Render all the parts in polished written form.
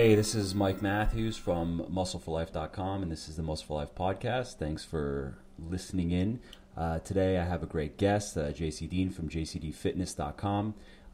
Hey, this is Mike Matthews from MuscleForLife.com, and this is the Muscle for Life podcast. Thanks for listening in. Today I have a great guest, JC Dean from JCDFitness.com.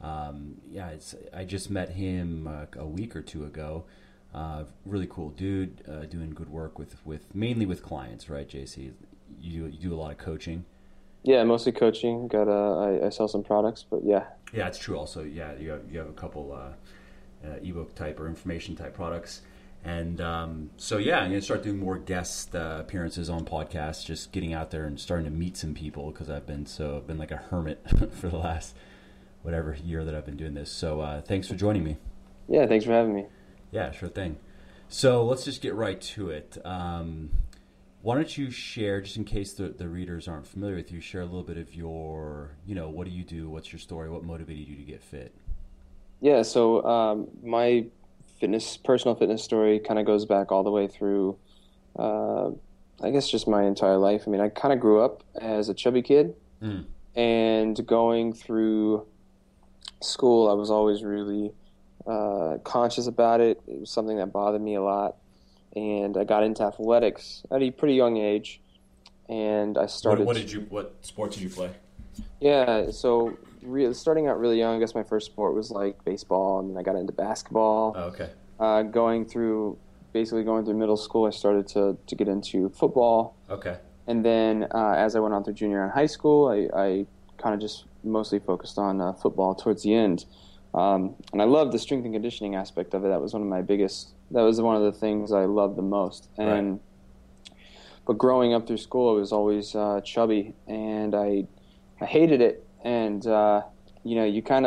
I just met him a week or two ago. Really cool dude, doing good work with mainly with clients, right, JC? You do a lot of coaching. Yeah, mostly coaching. I sell some products, but yeah. Yeah, it's true. Also, yeah, you have a couple ebook type or information type products, and I'm gonna start doing more guest appearances on podcasts, just getting out there and starting to meet some people because I've been like a hermit for the last whatever year that I've been doing this. So thanks for joining me. Yeah, thanks for having me. Yeah, sure thing. So let's just get right to it. Why don't you share, just in case the readers aren't familiar with you, share a little bit of your, what do you do? What's your story? What motivated you to get fit? Yeah, so my personal fitness story kind of goes back all the way through, I guess, just my entire life. I mean, I kind of grew up as a chubby kid, and going through school, I was always really conscious about it. It was something that bothered me a lot. And I got into athletics at a pretty young age, and I started. What sports did you play? Yeah, so starting out really young, I guess my first sport was like baseball, and then I got into basketball. Oh, okay. Going through middle school, I started to get into football. Okay. And then as I went on through junior and high school, I kind of just mostly focused on football towards the end. And I loved the strength and conditioning aspect of it. That was one of the things I loved the most. And But growing up through school, I was always chubby, and I hated it. And you kind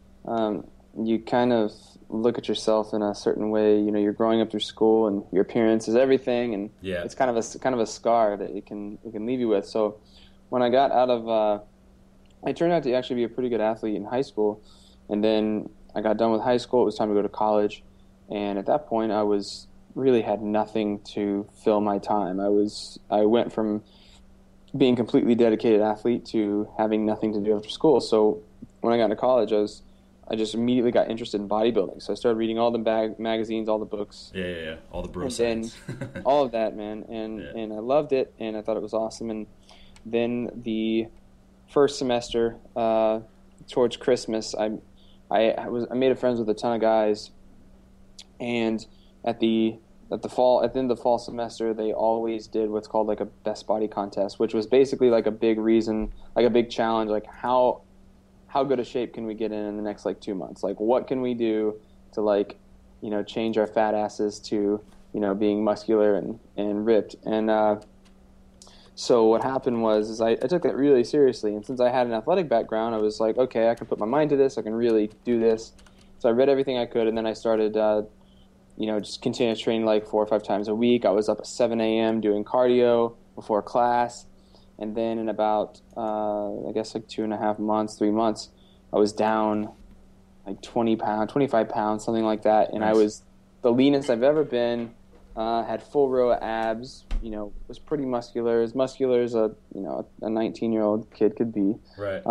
of look at yourself in a certain way. You're growing up through school, and your appearance is everything, and it's kind of a scar that it can leave you with. So when I got out of, I turned out to actually be a pretty good athlete in high school. And then I got done with high school. It was time to go to college. And at that point, I really had nothing to fill my time. I went from being a completely dedicated athlete to having nothing to do after school. So when I got into college, I just immediately got interested in bodybuilding. So I started reading all the magazines, all the books. Yeah. All the bro science. All of that, man. And I loved it, and I thought it was awesome. And then the first semester, towards Christmas, I made friends with a ton of guys, and at the end of the fall semester, they always did what's called like a best body contest, which was basically like a big challenge, like how good a shape can we get in the next 2 months? Like, what can we do to change our fat asses to being muscular and ripped? And so what happened was I took that really seriously, and since I had an athletic background, I was like, okay, I can put my mind to this. I can really do this. So I read everything I could, and then I started, just continuous training 4 or 5 times a week. I was up at 7 a.m. doing cardio before class, and then in about, 2.5 months, 3 months, I was down 20 pounds, 25 pounds, something like that, and nice. I was the leanest I've ever been. Had full row of abs, was pretty muscular, as a 19-year-old kid could be. Right.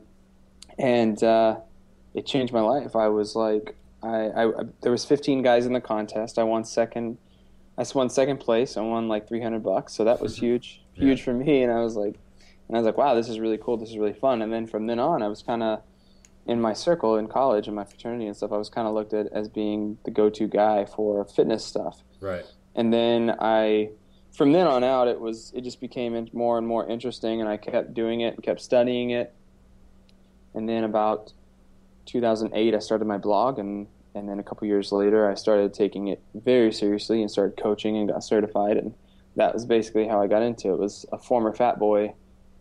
And it changed my life. I was like, there was 15 guys in the contest. I won second place. I won $300. So that was huge for me. And I was like, wow, this is really cool. This is really fun. And then from then on, I was kind of in my circle in college and my fraternity and stuff. I was kind of looked at as being the go-to guy for fitness stuff. Right. And then from then on out, it just became more and more interesting, and I kept doing it and kept studying it. And then about 2008, I started my blog, and then a couple years later, I started taking it very seriously and started coaching and got certified, and that was basically how I got into it. Was a former fat boy,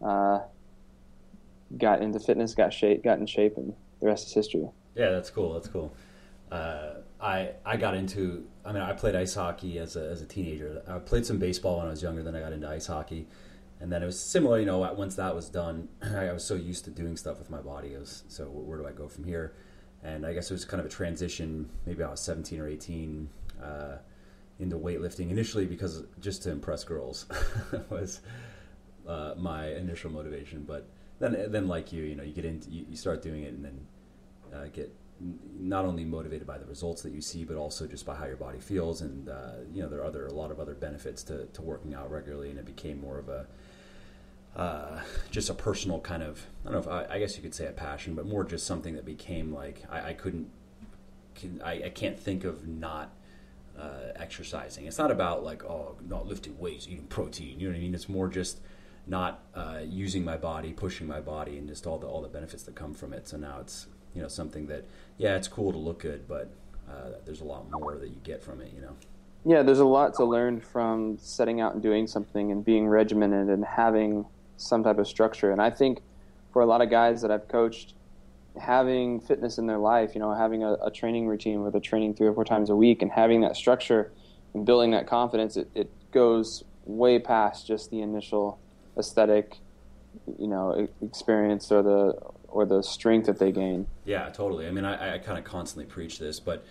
got into fitness, got in shape, and the rest is history. Yeah, that's cool. I got into, I played ice hockey as a teenager. I played some baseball when I was younger, then I got into ice hockey. And then it was similar, once that was done, I was so used to doing stuff with my body. So where do I go from here? And I guess it was kind of a transition, maybe I was 17 or 18, into weightlifting. Initially because just to impress girls was my initial motivation. But then like you get into, you start doing it and then get not only motivated by the results that you see, but also just by how your body feels. And there are a lot of other benefits to working out regularly, and it became more of a just a personal kind of, I don't know if I guess you could say a passion, but more just something that became like I can't think of not exercising. It's not about like, oh, not lifting weights, eating protein. You know what I mean? It's more just not using my body, pushing my body, and just all the benefits that come from it. So now it's something that, yeah, it's cool to look good, but there's a lot more that you get from it. Yeah, there's a lot to learn from setting out and doing something and being regimented and having some type of structure. And I think for a lot of guys that I've coached, having fitness in their life, having a training routine where they're training 3 or 4 times a week and having that structure and building that confidence, it goes way past just the initial aesthetic, experience or the strength that they gain. Yeah, totally. I mean, I kind of constantly preach this, but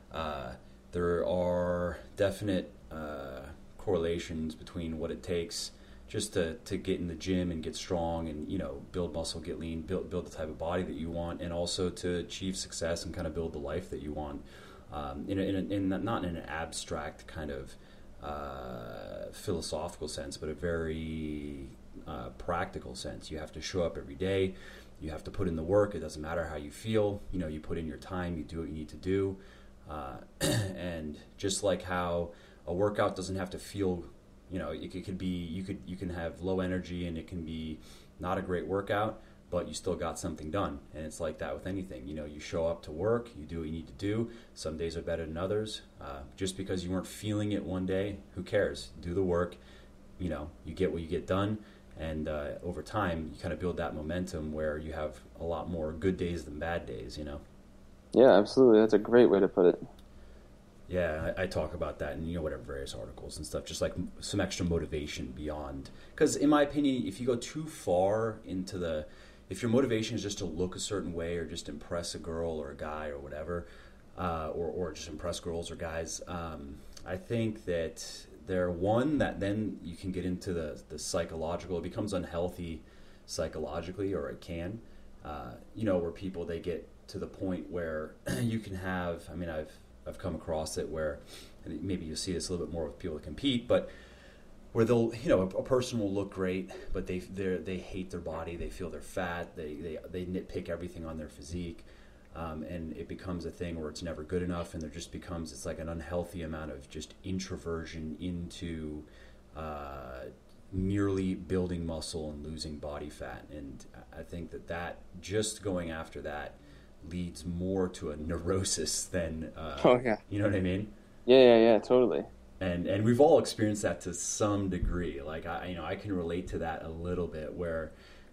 there are definite correlations between what it takes just to get in the gym and get strong and build muscle, get lean, build the type of body that you want, and also to achieve success and kind of build the life that you want, not in an abstract kind of philosophical sense, but a very practical sense. You have to show up every day. You have to put in the work. It doesn't matter how you feel. You put in your time. You do what you need to do. And just like how a workout doesn't have to feel, it could be, you can have low energy and it can be not a great workout, but you still got something done. And it's like that with anything. You show up to work, you do what you need to do. Some days are better than others. Just because you weren't feeling it one day, who cares? Do the work. You get what you get done. And over time, you kind of build that momentum where you have a lot more good days than bad days, Yeah, absolutely. That's a great way to put it. Yeah, I talk about that in whatever various articles and stuff, just like some extra motivation beyond. Because in my opinion, if you go too far into if your motivation is just to look a certain way or just impress a girl or a guy or whatever, or just impress girls or guys, I think that that then you can get into the psychological. It becomes unhealthy psychologically, or it can, where people, they get to the point where you can have, I mean, I've come across it where, and maybe you see this a little bit more with people that compete, but where they'll, a person will look great, but they hate their body, they feel they're fat, they nitpick everything on their physique, and it becomes a thing where it's never good enough, and there just becomes, it's like an unhealthy amount of just introversion into merely building muscle and losing body fat. And I think that just going after that leads more to a neurosis than you know what I mean? Yeah, totally. And we've all experienced that to some degree. Like I can relate to that a little bit, where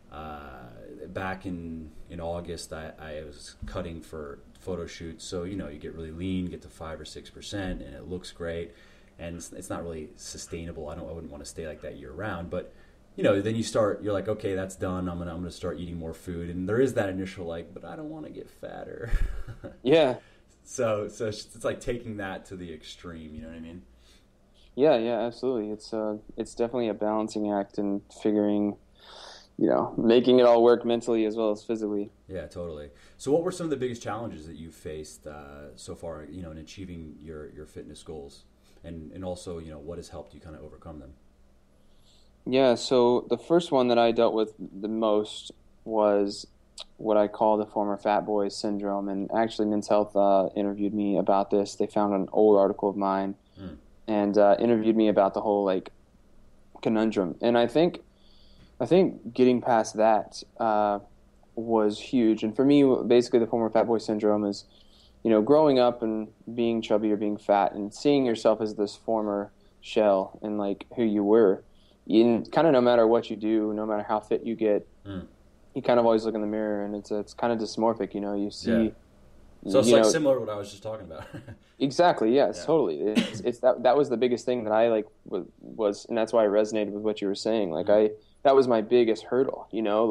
back in August I was cutting for photo shoots, so you get really lean, get to 5 or 6%, and it looks great, and it's not really sustainable. I wouldn't want to stay like that year round, but then you're like, okay, that's done. I'm gonna start eating more food, and there is that initial like, but I don't want to get fatter. Yeah. So it's like taking that to the extreme. You know what I mean? Yeah, absolutely. It's definitely a balancing act and figuring, making it all work mentally as well as physically. Yeah, totally. So what were some of the biggest challenges that you've faced so far, in achieving your fitness goals, and also, what has helped you kind of overcome them? Yeah, so the first one that I dealt with the most was what I call the former fat boy syndrome. And actually Men's Health interviewed me about this. They found an old article of mine and interviewed me about the whole like conundrum. And I think getting past that was huge. And for me, basically the former fat boy syndrome is, growing up and being chubby or being fat and seeing yourself as this former shell and like who you were. Kind of no matter what you do, no matter how fit you get, you kind of always look in the mirror, and it's kind of dysmorphic. You see. Yeah. So it's like similar to what I was just talking about. Exactly. Yes. Yeah. Totally. It's that was the biggest thing that I like was, and that's why I resonated with what you were saying. Like that was my biggest hurdle.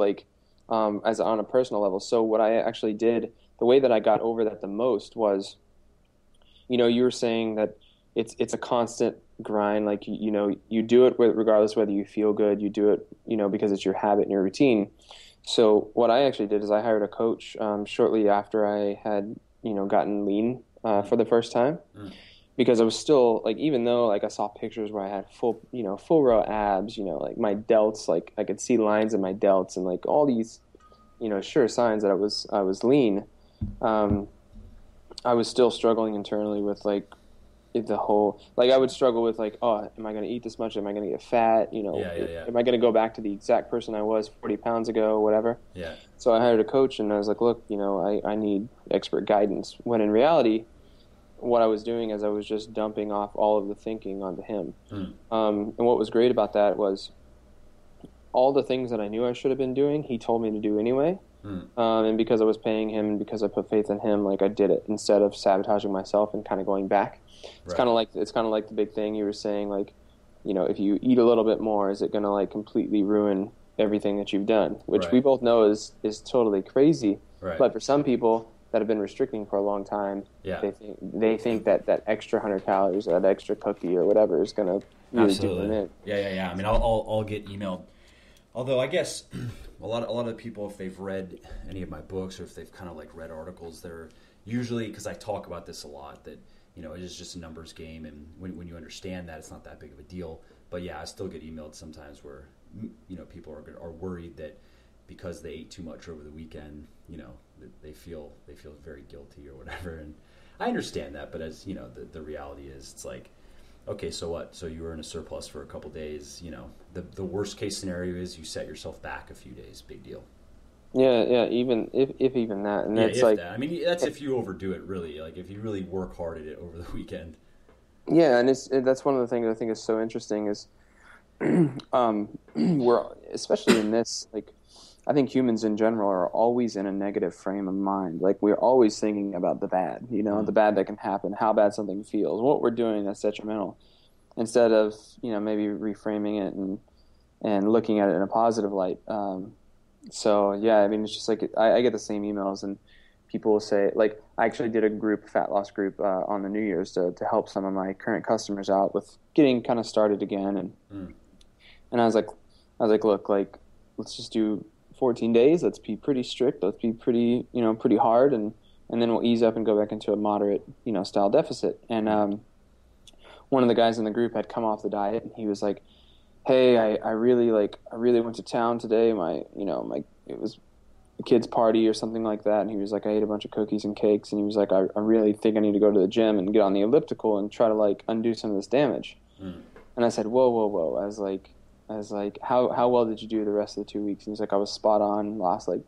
As on a personal level. So what I actually did, the way that I got over that the most was, you were saying that it's a constant grind. Like, you do it regardless whether you feel good, you do it, because it's your habit and your routine. So what I actually did is I hired a coach shortly after I had gotten lean for the first time. Because I was still like, even though like I saw pictures where I had full row abs, like my delts, like I could see lines in my delts and like all these, sure signs that I was lean. I was still struggling internally with like the whole, like I would struggle with like, oh, am I going to eat this much? Am I going to get fat? Yeah. Am I going to go back to the exact person I was 40 pounds ago, whatever? Yeah. So I hired a coach and I was like, look, I need expert guidance. When in reality, what I was doing is I was just dumping off all of the thinking onto him. And what was great about that was all the things that I knew I should have been doing, he told me to do anyway. And because I was paying him and because I put faith in him, like I did it instead of sabotaging myself and kind of going back. It's kind of like the big thing you were saying, like, if you eat a little bit more, is it going to like completely ruin everything that you've done? Which we both know is totally crazy. But for some people that have been restricting for a long time, they think that extra 100 calories, or that extra cookie or whatever is going to really do them in. Yeah. I mean, I'll get emailed. Although I guess a lot of people, if they've read any of my books or if they've kind of like read articles, they're usually, because I talk about this a lot, that it is just a numbers game, and when you understand that, it's not that big of a deal. But yeah, I still get emailed sometimes where people are worried that because they ate too much over the weekend, they feel very guilty or whatever. And I understand that, but as the reality is, it's like, okay, so what? So you were in a surplus for a couple days. The worst case scenario is you set yourself back a few days. Big deal. Yeah. Even if even that, and that's like that. I mean, that's if you overdo it, really. Like if you really work hard at it over the weekend. Yeah, and that's one of the things I think is so interesting is, we're especially in this, like, I think humans in general are always in a negative frame of mind. Like we're always thinking about the bad, the bad that can happen, how bad something feels, what we're doing that's detrimental, instead of maybe reframing it and looking at it in a positive light. So yeah, I mean, it's just like I get the same emails, and people will say, like, I actually did a fat loss group on the New Year's to help some of my current customers out with getting kind of started again, and I was like, look, like, let's just do 14 days. Let's be pretty strict. Let's be pretty hard, and then we'll ease up and go back into a moderate style deficit. And one of the guys in the group had come off the diet, and he was like, hey, I really went to town today. It was a kid's party or something like that. And he was like, I ate a bunch of cookies and cakes. And he was like, I really think I need to go to the gym and get on the elliptical and try to like undo some of this damage. And I said, whoa. I was like, how well did you do the rest of the 2 weeks? And he's like, I was spot on, lost like,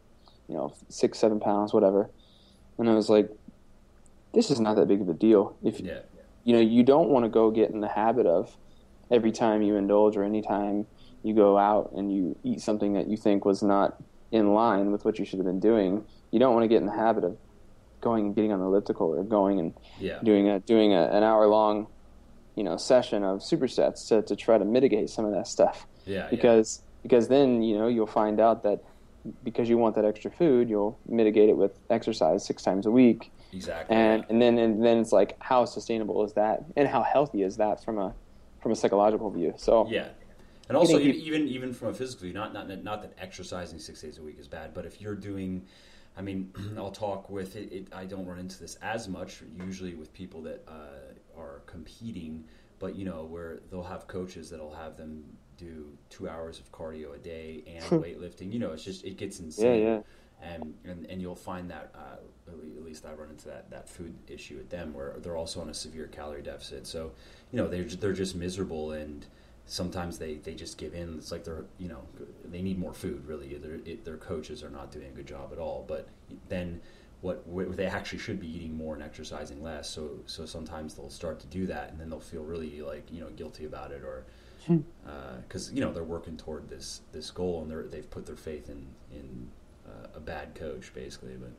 6-7 pounds, whatever. And I was like, this is not that big of a deal. If you don't want to go get in the habit of, every time you indulge or anytime you go out and you eat something that you think was not in line with what you should have been doing, you don't want to get in the habit of going and getting on the elliptical or going and doing an hour-long session of supersets to try to mitigate some of that stuff. Because then you'll find out that because you want that extra food, you'll mitigate it with exercise 6 times a week. Exactly. And then it's like, how sustainable is that, and how healthy is that from a psychological view? So and also even from a physical view, not that exercising 6 days a week is bad, but if you're doing, I mean, I'll talk with it. I don't run into this as much usually with people that are competing, but where they'll have coaches that'll have them do 2 hours of cardio a day and weightlifting. It's just, it gets insane. And you'll find that at least I run into that food issue with them, where they're also on a severe calorie deficit. So they're just miserable, and sometimes they just give in. It's like they need more food. Really, their coaches are not doing a good job at all. But then what they actually should be eating more and exercising less. So sometimes they'll start to do that, and then they'll feel really like guilty about it, or because they're working toward this goal, and they've put their faith in a bad coach, basically. But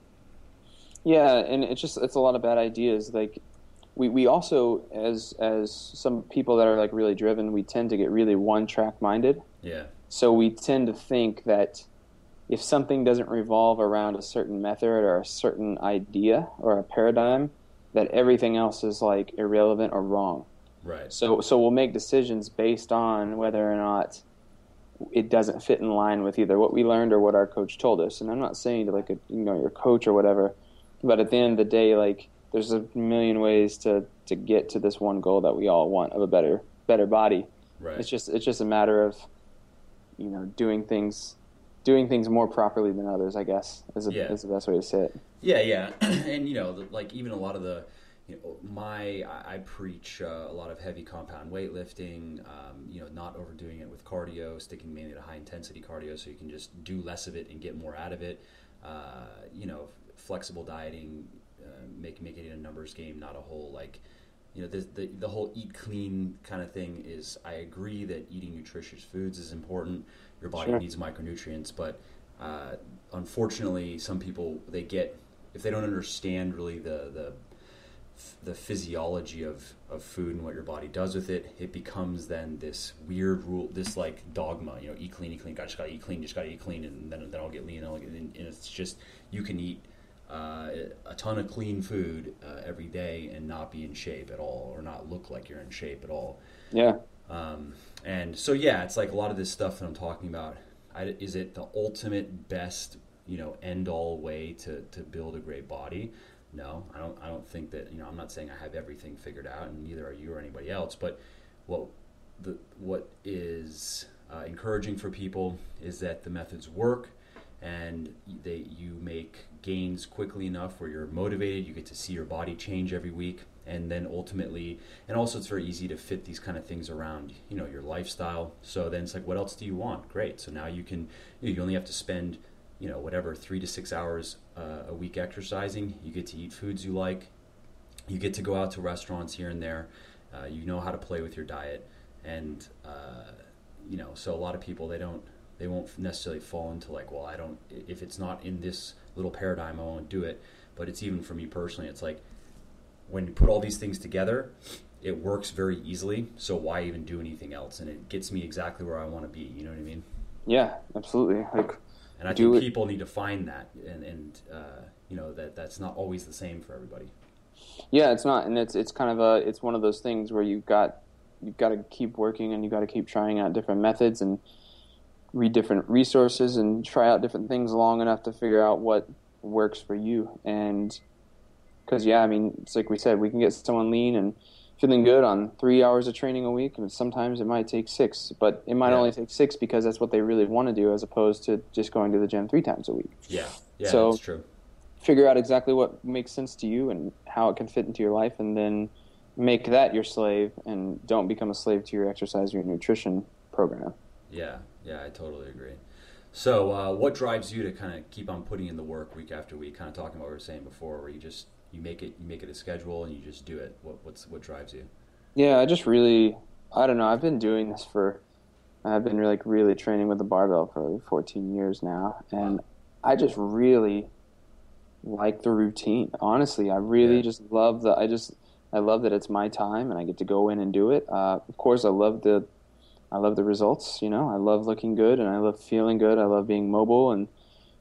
and it's a lot of bad ideas. Like we also, as some people that are like really driven, we tend to get really one track minded. So we tend to think that if something doesn't revolve around a certain method or a certain idea or a paradigm, that everything else is like irrelevant or wrong. Right. So we'll make decisions based on whether or not it doesn't fit in line with either what we learned or what our coach told us. And I'm not saying to like your coach or whatever, But at the end of the day, like there's a million ways to get to this one goal that we all want of a better body. Right. It's just a matter of, you know, doing things more properly than others, I guess, is the best way to say it. Yeah. And, you know, like even a lot of the, you know, I preach a lot of heavy compound weightlifting, you know, not overdoing it with cardio, sticking mainly to high intensity cardio so you can just do less of it and get more out of it. You know, flexible dieting, make it a numbers game, not a whole, like, you know, the whole eat clean kind of thing is, I agree that eating nutritious foods is important. Your body needs micronutrients, but unfortunately, some people, if they don't understand really the physiology of food and what your body does with it, it becomes then this weird rule, this like dogma, you know, eat clean, just gotta eat clean, and then I'll get lean, and it's just, you can eat a ton of clean food every day and not be in shape at all, or not look like you're in shape at all. Yeah. And so, yeah, it's like a lot of this stuff that I'm talking about, is it the ultimate best, you know, end all way to build a great body? No, I don't think that, you know, I'm not saying I have everything figured out, and neither are you or anybody else, but what is encouraging for people is that the methods work, and you make gains quickly enough where you're motivated, you get to see your body change every week, and then ultimately, and also it's very easy to fit these kind of things around, you know, your lifestyle. So then it's like, what else do you want? Great. So now you only have to spend, you know, whatever, 3 to 6 hours a week exercising. You get to eat foods you like. You get to go out to restaurants here and there. You know how to play with your diet. And, you know, so a lot of people, they won't necessarily fall into like, well, if it's not in this little paradigm, I won't do it. But it's even for me personally, it's like, when you put all these things together, it works very easily. So why even do anything else? And it gets me exactly where I want to be. You know what I mean? Yeah, absolutely. Like, and I think people need to find that, and you know, that's not always the same for everybody. Yeah, it's not, and it's kind of it's one of those things where you've got to keep working, and you've got to keep trying out different methods and read different resources and try out different things long enough to figure out what works for you. And because, yeah, I mean, it's like we said, we can get someone lean and feeling good on 3 hours of training a week, and sometimes it might take 6, but it might only take 6 because that's what they really want to do, as opposed to just going to the gym 3 times a week. Yeah, so that's true. Figure out exactly what makes sense to you and how it can fit into your life, and then make that your slave, and don't become a slave to your exercise or your nutrition program. Yeah, I totally agree. So what drives you to kind of keep on putting in the work week after week, kind of talking about what we were saying before, where you make it a schedule and you just do it? What drives you? Yeah, I don't know, I've been doing this I've been really training with the barbell for 14 years now, and I just really like the routine. Honestly, I really just love I love that it's my time and I get to go in and do it. Of course, I love the results, you know. I love looking good and I love feeling good. I love being mobile, and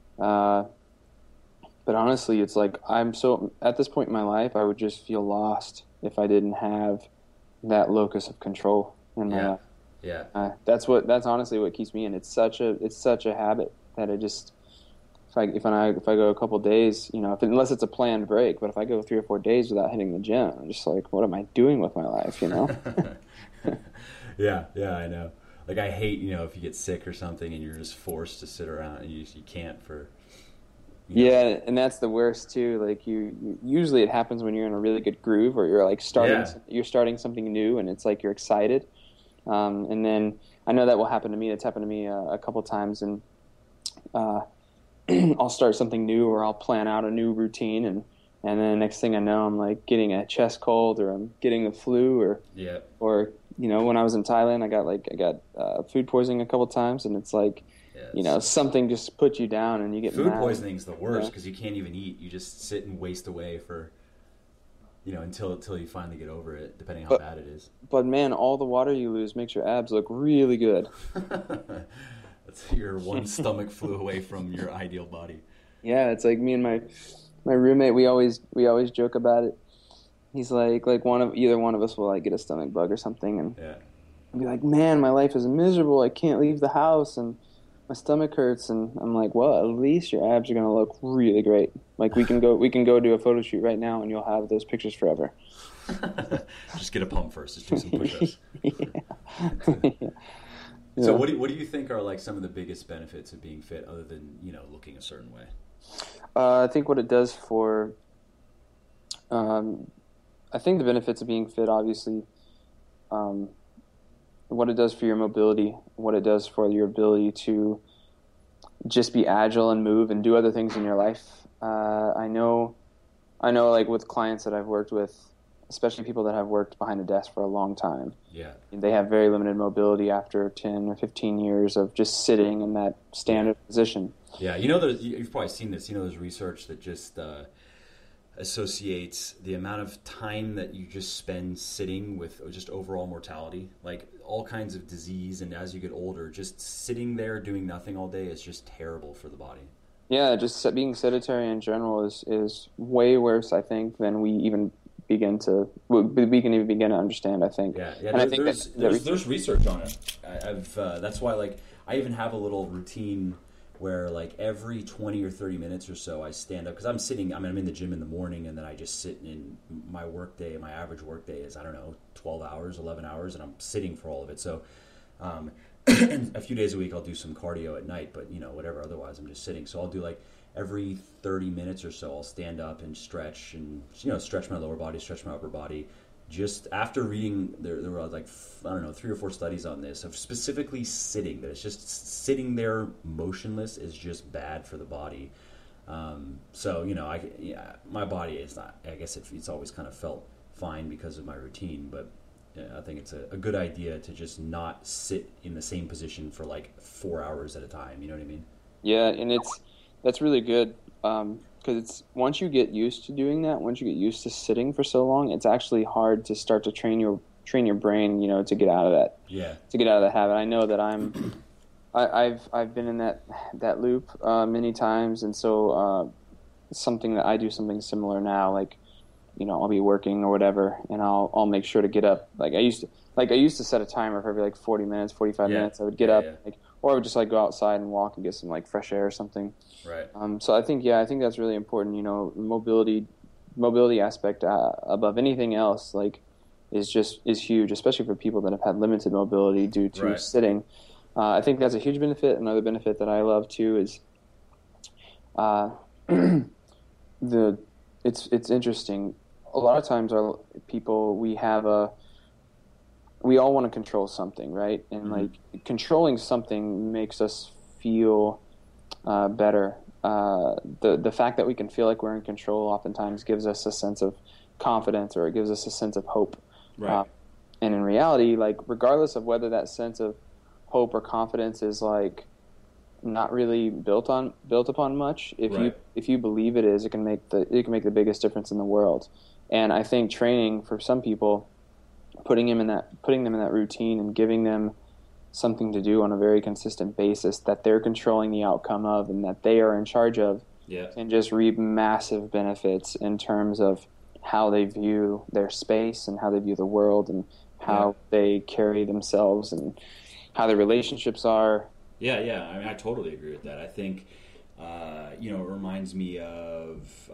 but honestly, it's like at this point in my life, I would just feel lost if I didn't have that locus of control in my life. Yeah. That's honestly what keeps me in. It's such a habit that it just, if I go a couple days, you know, unless it's a planned break, but if I go 3 or 4 days without hitting the gym, I'm just like, what am I doing with my life, you know? Yeah, I know. Like, I hate, you know, if you get sick or something and you're just forced to sit around and you can't for. Yeah, and that's the worst too. Like, you usually it happens when you're in a really good groove, or you're like starting something new, and it's like you're excited. And then I know that will happen to me. It's happened to me a couple times, and I'll start something new, or I'll plan out a new routine, and then next thing I know, I'm like getting a chest cold, or I'm getting the flu, or you know, when I was in Thailand, I got food poisoning a couple times, and it's like, you know, something just puts you down, and you get food mad. Poisoning's the worst, because you can't even eat. You just sit and waste away for, you know, until you finally get over it, depending how bad it is. But man, all the water you lose makes your abs look really good. That's your one stomach flew away from your ideal body. Yeah, it's like me and my roommate. We always joke about it. He's like either one of us will like get a stomach bug or something, and be like, man, my life is miserable. I can't leave the house, and my stomach hurts, and I'm like, well, at least your abs are gonna look really great. Like we can go do a photo shoot right now, and you'll have those pictures forever. Just get a pump first. Just do some push-ups. Yeah. So Yeah. what do you think are like some of the biggest benefits of being fit, other than looking a certain way? I think what it does for, um, I think the benefits of being fit, obviously, um, what it does for your mobility, what it does for your ability to just be agile and move and do other things in your life. I know, like with clients that I've worked with, especially people that have worked behind a desk for a long time, Yeah, they have very limited mobility after 10 or 15 years of just sitting in that yeah, standard position. yeah. You've probably seen this. There's research that just associates the amount of time that you just spend sitting with just overall mortality, like all kinds of disease, and as you get older, just sitting there doing nothing all day is just terrible for the body. Yeah, just being sedentary in general is way worse, I think, than we can even begin to understand, I think. Yeah, yeah. And I think There's research on it. I've that's why like I even have a little routine where like every 20 or 30 minutes or so I stand up because I'm sitting. I mean, I'm in the gym in the morning and then I just sit in my work day. My average work day is, I don't know, 12 hours, 11 hours, and I'm sitting for all of it. So um, and a few days a week I'll do some cardio at night, but whatever. Otherwise, I'm just sitting. So I'll do like every 30 minutes or so I'll stand up and stretch and stretch my lower body, stretch my upper body. Just after reading, there were like, I don't know, 3 or 4 studies on this of specifically sitting. That it's just sitting there motionless is just bad for the body. So my body is not. I guess it's always kind of felt fine because of my routine, but yeah, I think it's a good idea to just not sit in the same position for like 4 hours at a time. You know what I mean? Yeah, and that's really good, because it's once you get used to doing that, once you get used to sitting for so long, it's actually hard to start to train your brain, to get out of that Yeah. to get out of that habit. I know that I've been in that loop many times, and so it's something that I do something similar now. Like, I'll be working or whatever, and I'll make sure to get up. I used to set a timer for every like 40 minutes, 45 Yeah. minutes. I would get Yeah. up, Yeah. or I would just like go outside and walk and get some like fresh air or something. Right. So I think that's really important. Mobility aspect above anything else, like, is huge, especially for people that have had limited mobility due to Right. sitting. I think that's a huge benefit. Another benefit that I love too is uh, the it's interesting. A lot of times, our people we all want to control something, right? And Mm-hmm. like controlling something makes us feel better. The fact that we can feel like we're in control oftentimes gives us a sense of confidence, or it gives us a sense of hope. Right. And in reality, like regardless of whether that sense of hope or confidence is like not really built upon much, if you Right. if you believe it is, it can make the biggest difference in the world. And I think training for some people, putting them in that routine and giving them something to do on a very consistent basis that they're controlling the outcome of and that they are in charge of, Yeah. can just reap massive benefits in terms of how they view their space and how they view the world and how Yeah. they carry themselves and how their relationships are. Yeah, yeah. I mean, I totally agree with that. I think, it reminds me of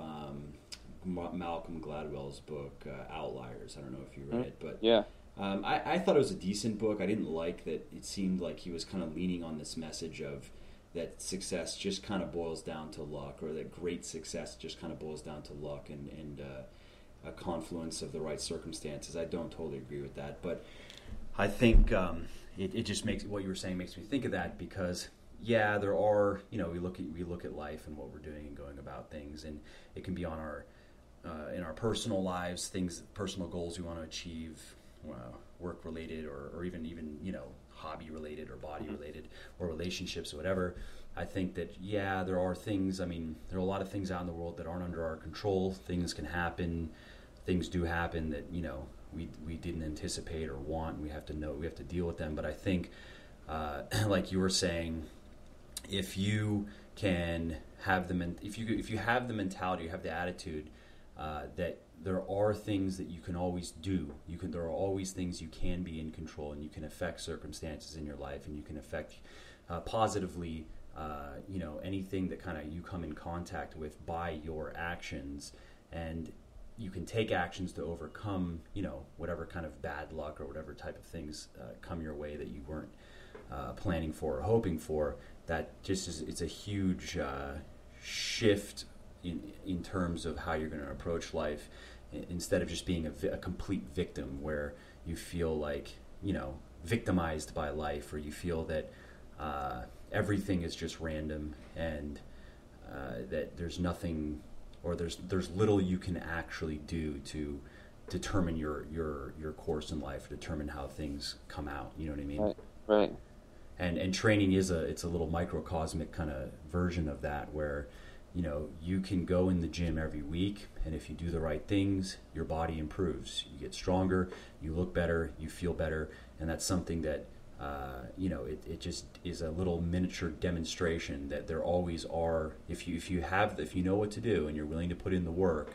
Malcolm Gladwell's book, Outliers. I don't know if you read it, but Yeah. I thought it was a decent book. I didn't like that it seemed like he was kind of leaning on this message of that success just kind of boils down to luck, or that great success just kind of boils down to luck and a confluence of the right circumstances. I don't totally agree with that, but I think it just makes what you were saying makes me think of that because yeah, there are we look at life and what we're doing and going about things, and it can be on our in our personal lives, things, personal goals we want to achieve, work related or even hobby related or body related or relationships or whatever. I think that there are things. I mean, there are a lot of things out in the world that aren't under our control. Things can happen. Things do happen that we didn't anticipate or want. We have to deal with them. But I think, like you were saying, if you can have if you have the mentality, you have the attitude that there are things that you can always do. There are always things you can be in control, and you can affect circumstances in your life, and you can affect positively, anything that kind of you come in contact with by your actions, and you can take actions to overcome, whatever kind of bad luck or whatever type of things come your way that you weren't planning for or hoping for. That just it's a huge shift in terms of how you're going to approach life, instead of just being a complete victim where you feel like, victimized by life, or you feel that everything is just random, and that there's nothing, or there's little you can actually do to determine your course in life, determine how things come out. You know what I mean? Right. And training it's a little microcosmic kind of version of that, where you can go in the gym every week, and if you do the right things, your body improves. You get stronger, you look better, you feel better, and that's something that it just is a little miniature demonstration that there always are. If you know what to do and you're willing to put in the work,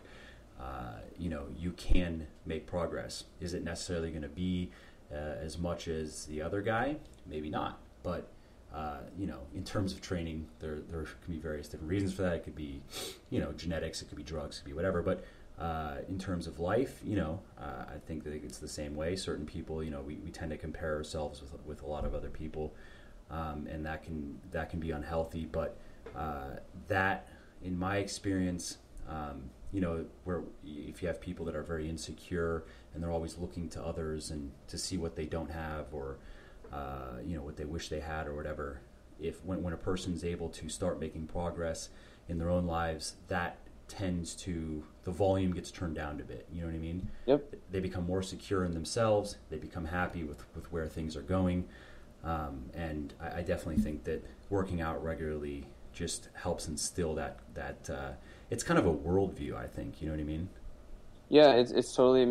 you can make progress. Is it necessarily going to be as much as the other guy? Maybe not, but in terms of training, there can be various different reasons for that. It could be, genetics, it could be drugs, it could be whatever. But in terms of life, I think that it's the same way. Certain people, we tend to compare ourselves with a lot of other people, and that can be unhealthy. But that, in my experience, where if you have people that are very insecure and they're always looking to others and to see what they don't have, or what they wish they had or whatever, when a person's able to start making progress in their own lives, that tends to, the volume gets turned down a bit. You know what I mean? Yep. They become more secure in themselves. They become happy with where things are going. And I definitely think that working out regularly just helps instill that it's kind of a worldview, I think. You know what I mean? Yeah, it's totally,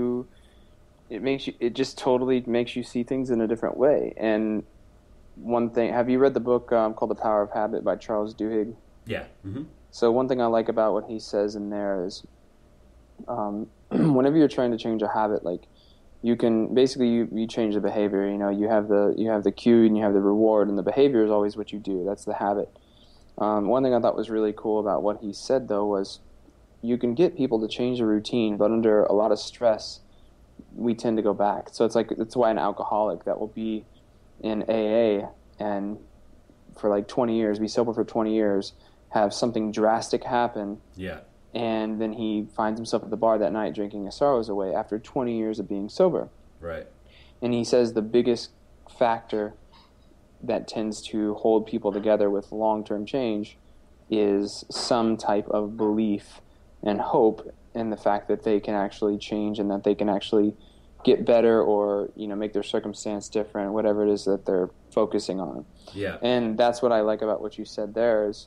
it just totally makes you see things in a different way. And one thing, have you read the book called The Power of Habit by Charles Duhigg? Yeah. Mm-hmm. So one thing I like about what he says in there is, whenever you're trying to change a habit, like you can basically you change the behavior. You have the cue and you have the reward, and the behavior is always what you do. That's the habit. One thing I thought was really cool about what he said, though, was you can get people to change a routine, but under a lot of stress, we tend to go back. So it's why an alcoholic that will be in AA and for like 20 years, be sober for 20 years, have something drastic happen. Yeah. And then he finds himself at the bar that night drinking his sorrows away after 20 years of being sober. Right. And he says the biggest factor that tends to hold people together with long-term change is some type of belief and hope in the fact that they can actually change and that they can actually get better, or make their circumstance different, whatever it is that they're focusing on. Yeah. And that's what I like about what you said there is,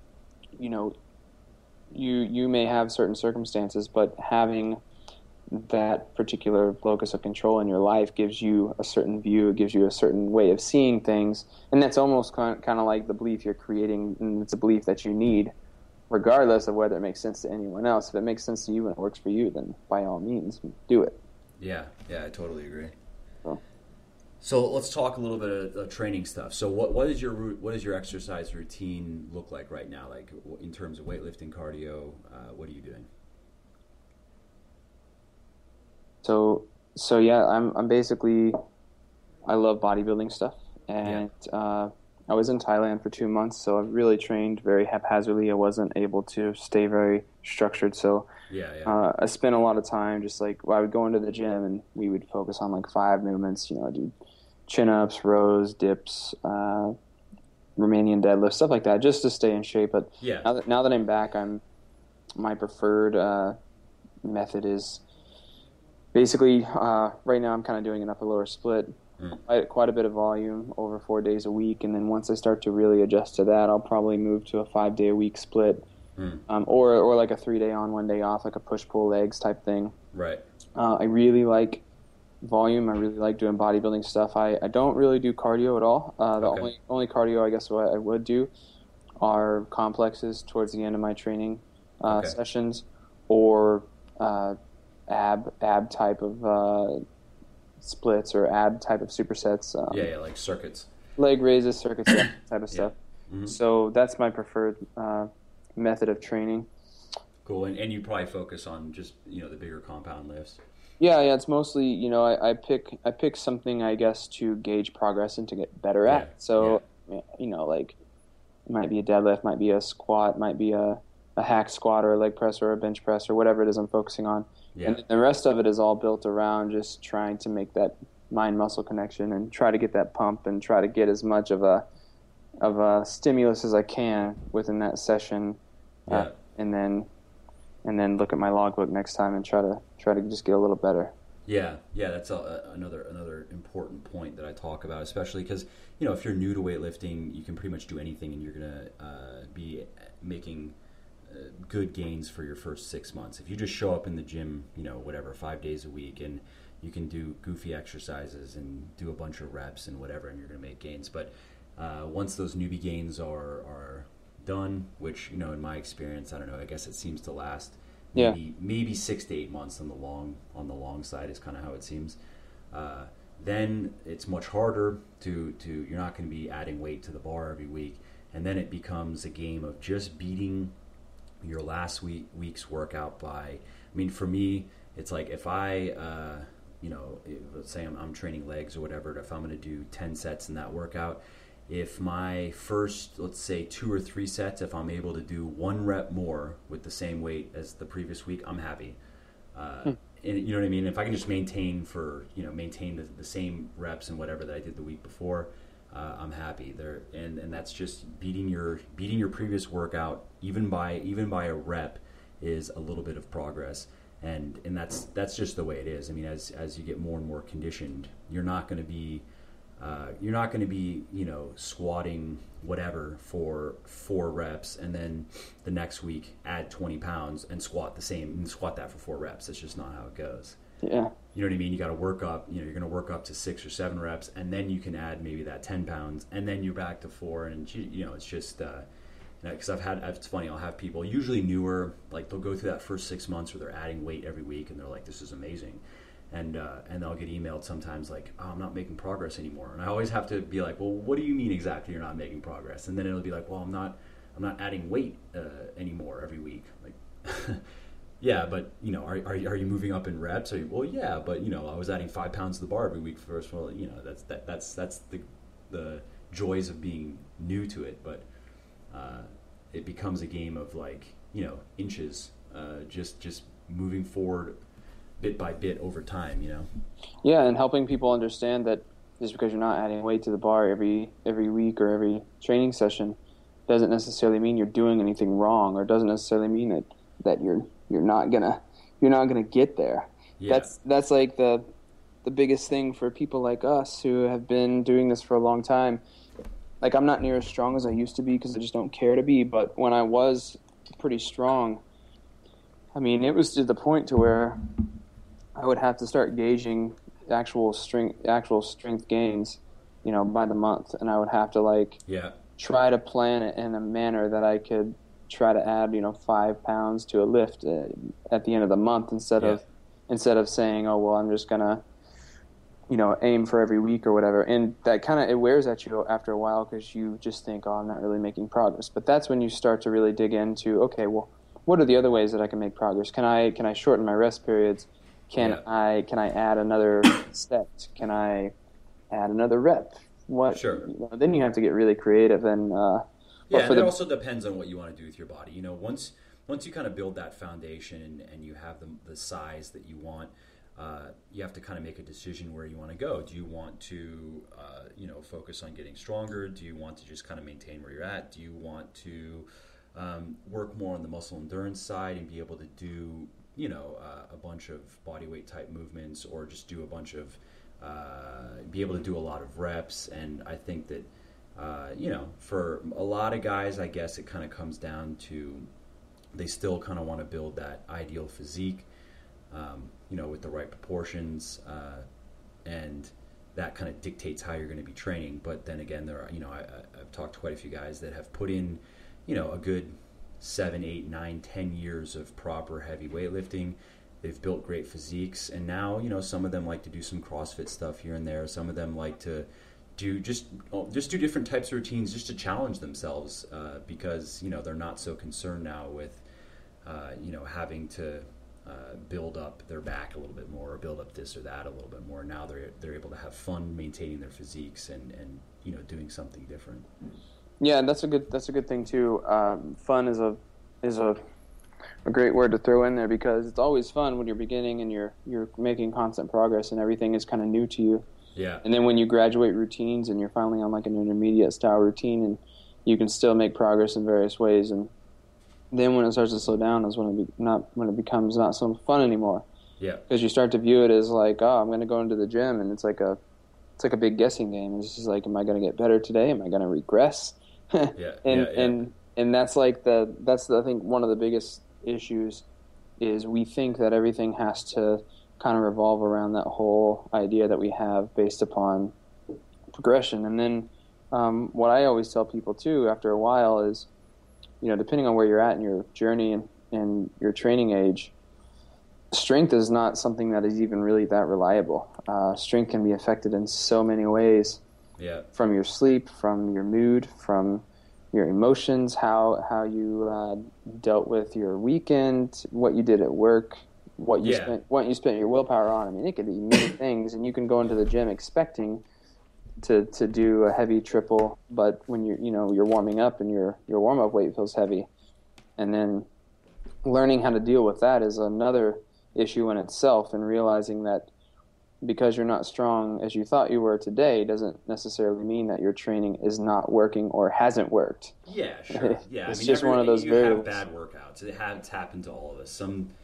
you may have certain circumstances, but having that particular locus of control in your life gives you a certain view, it gives you a certain way of seeing things, and that's almost kind of like the belief you're creating, and it's a belief that you need, regardless of whether it makes sense to anyone else. If it makes sense to you and it works for you, then by all means, do it. Yeah, I totally agree. Oh. So let's talk a little bit of training stuff. So what does your exercise routine look like right now? Like in terms of weightlifting, cardio, what are you doing? So yeah, I'm basically, I love bodybuilding stuff, and I was in Thailand for 2 months, so I really trained very haphazardly. I wasn't able to stay very structured, so I spent a lot of time just I would go into the gym and we would focus on like 5 movements. I do chin-ups, rows, dips, Romanian deadlift, stuff like that, just to stay in shape. But now that I'm back, my preferred method is basically right now I'm kind of doing an upper-lower split. Quite a bit of volume over 4 days a week, and then once I start to really adjust to that, I'll probably move to a 5-day-a-week split, or like a 3-day on, 1 day off, like a push-pull legs type thing. Right. I really like volume. I really like doing bodybuilding stuff. I don't really do cardio at all. The only cardio I guess what I would do are complexes towards the end of my training sessions, or ab type of splits or ab type of supersets. Like circuits. leg raises, circuits, that type of Yeah. stuff. Mm-hmm. So that's my preferred method of training. Cool. And you probably focus on just, the bigger compound lifts. Yeah, it's mostly, I pick something, I guess, to gauge progress and to get better at. Yeah. So, like it might be a deadlift, might be a squat, might be a hack squat or a leg press or a bench press or whatever it is I'm focusing on. Yeah. And the rest of it is all built around just trying to make that mind-muscle connection and try to get that pump and try to get as much of a stimulus as I can within that session. Yeah. And then look at my logbook next time and try to just get a little better. Yeah, that's another important point that I talk about, especially because if you're new to weightlifting, you can pretty much do anything, and you're gonna be making good gains for your first 6 months. If you just show up in the gym, 5 days a week, and you can do goofy exercises and do a bunch of reps and whatever, and you're gonna make gains. But once those newbie gains are done, which in my experience, I don't know, I guess it seems to last maybe 6 to 8 months on the long side is kind of how it seems. Then it's much harder to you're not going to be adding weight to the bar every week, and then it becomes a game of just beating your last week's workout by. I mean, for me, it's like if I let's say I'm training legs or whatever, if I'm going to do 10 sets in that workout, if my first, let's say 2 or 3 sets, if I'm able to do 1 rep more with the same weight as the previous week, I'm happy. And you know what I mean? If I can just maintain the same reps and whatever that I did the week before, I'm happy there. And that's just beating your previous workout, even by a rep, is a little bit of progress. And that's just the way it is. I mean, as you get more and more conditioned, you're not going to be squatting whatever for 4 reps and then the next week add 20 pounds and squat that for 4 reps. That's just not how it goes. Yeah. You know what I mean? You got to work up, you're going to work up to 6 or 7 reps, and then you can add maybe that 10 pounds, and then you're back to 4. And it's just, because it's funny, I'll have people usually newer, like they'll go through that first 6 months where they're adding weight every week and they're like, this is amazing. And they'll get emailed sometimes like, oh, I'm not making progress anymore. And I always have to be like, well, what do you mean exactly you're not making progress? And then it'll be like, well, I'm not adding weight anymore every week. Like, yeah, but are you moving up in reps? Well, yeah, but I was adding 5 pounds to the bar every week first. Well, that's the joys of being new to it. But it becomes a game of like inches, just moving forward bit by bit over time, Yeah, and helping people understand that just because you're not adding weight to the bar every week or every training session doesn't necessarily mean you're doing anything wrong, or doesn't necessarily mean that you're not gonna get there. Yeah. That's like the biggest thing for people like us who have been doing this for a long time. Like, I'm not near as strong as I used to be because I just don't care to be, but when I was pretty strong, I mean, it was to the point to where I would have to start gauging actual strength gains, by the month, and I would have to try to plan it in a manner that I could try to add 5 pounds to a lift at the end of the month instead of saying, oh well, I'm just gonna aim for every week or whatever. And that kind of, it wears at you after a while because you just think, oh, I'm not really making progress. But that's when you start to really dig into, okay, well, what are the other ways that I can make progress? Can I shorten my rest periods? Can I add another set? Can I add another rep? What? Sure. Then you have to get really creative and and it also depends on what you want to do with your body. Once you kind of build that foundation and you have the size that you want, you have to kind of make a decision where you want to go. Do you want to focus on getting stronger? Do you want to just kind of maintain where you're at? Do you want to work more on the muscle endurance side and be able to do a bunch of body weight type movements, or just do a bunch of be able to do a lot of reps? And I think that for a lot of guys, I guess it kind of comes down to they still kind of want to build that ideal physique, with the right proportions, and that kind of dictates how you're going to be training. But then again, there are I've talked to quite a few guys that have put in a good 7, 8, 9, 10 years of proper heavy weightlifting. They've built great physiques, and now some of them like to do some CrossFit stuff here and there. Some of them like to do different types of routines just to challenge themselves, because they're not so concerned now with having to build up their back a little bit more, or build up this or that a little bit more. Now they're able to have fun maintaining their physiques and doing something different. Yeah, that's a good thing too. Fun is a great word to throw in there, because it's always fun when you're beginning and you're making constant progress and everything is kind of new to you. Yeah. And then when you graduate routines and you're finally on like an intermediate style routine, and you can still make progress in various ways, and then when it starts to slow down is when it becomes not so fun anymore. Yeah. Because you start to view it as like, oh, I'm going to go into the gym, and it's like a big guessing game. It's just like, am I going to get better today? Am I going to regress? Yeah. And that's like I think one of the biggest issues is we think that everything has to kind of revolve around that whole idea that we have based upon progression. And then what I always tell people too after a while is, depending on where you're at in your journey and your training age, strength is not something that is even really that reliable. Strength can be affected in so many ways. Yeah. From your sleep, from your mood, from your emotions, how you dealt with your weekend, what you did at work, what you spent your willpower on. I mean, it could be many things, and you can go into the gym expecting to do a heavy triple, but when you're warming up and your warm up weight feels heavy, and then learning how to deal with that is another issue in itself, and realizing that because you're not strong as you thought you were today doesn't necessarily mean that your training is not working or hasn't worked. Yeah, sure. Yeah, it's just one of those variables. You have bad workouts. It's happened to all of us.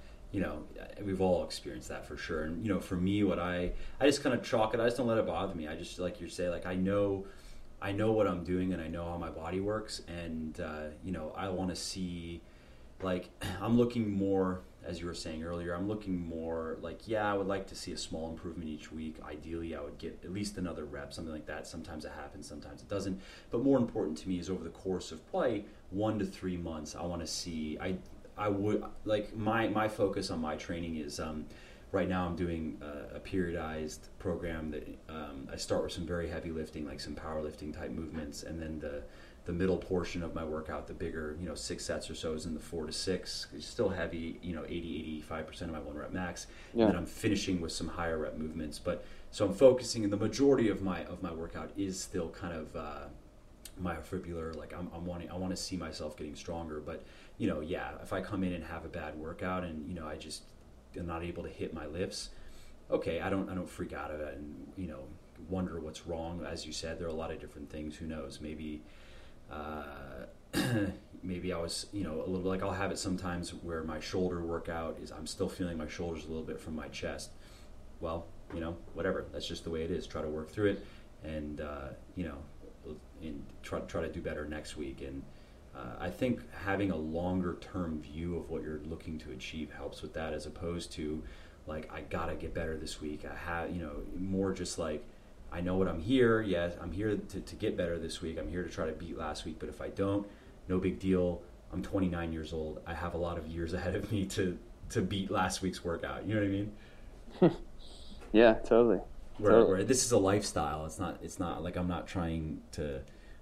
We've all experienced that for sure. And for me, what I just kind of chalk it. I just don't let it bother me. I just, like you say, like I know what I'm doing, and I know how my body works, and I want to see, like, I'm looking more, as you were saying earlier, I'm looking more like, I would like to see a small improvement each week. Ideally, I would get at least another rep, something like that. Sometimes it happens, sometimes it doesn't. But more important to me is over the course of play, 1 to 3 months, I want to see. I would like my focus on my training is right now I'm doing a periodized program that I start with some very heavy lifting, like some powerlifting type movements, and then the middle portion of my workout, the bigger 6 sets or so, is in the 4 to 6. It's still heavy, 80-85% of my 1 rep max. Yeah. And then I'm finishing with some higher rep movements. But so I'm focusing, and the majority of my workout is still kind of myofibrillar. Like I want to see myself getting stronger. But if I come in and have a bad workout and I just am not able to hit my lifts, okay, I don't freak out of it and wonder what's wrong. As you said, there are a lot of different things. Who knows? Maybe I was a little, like, I'll have it sometimes where my shoulder workout is, I'm still feeling my shoulders a little bit from my chest. Well, whatever. That's just the way it is. Try to work through it, and and try to do better next week. And I think having a longer term view of what you're looking to achieve helps with that, as opposed to like, I gotta get better this week. I have more just like, I know what I'm here. Yes, I'm here to get better this week. I'm here to try to beat last week. But if I don't, no big deal. I'm 29 years old. I have a lot of years ahead of me to beat last week's workout. You know what I mean? Yeah, totally. Where this is a lifestyle. It's not like I'm not trying to,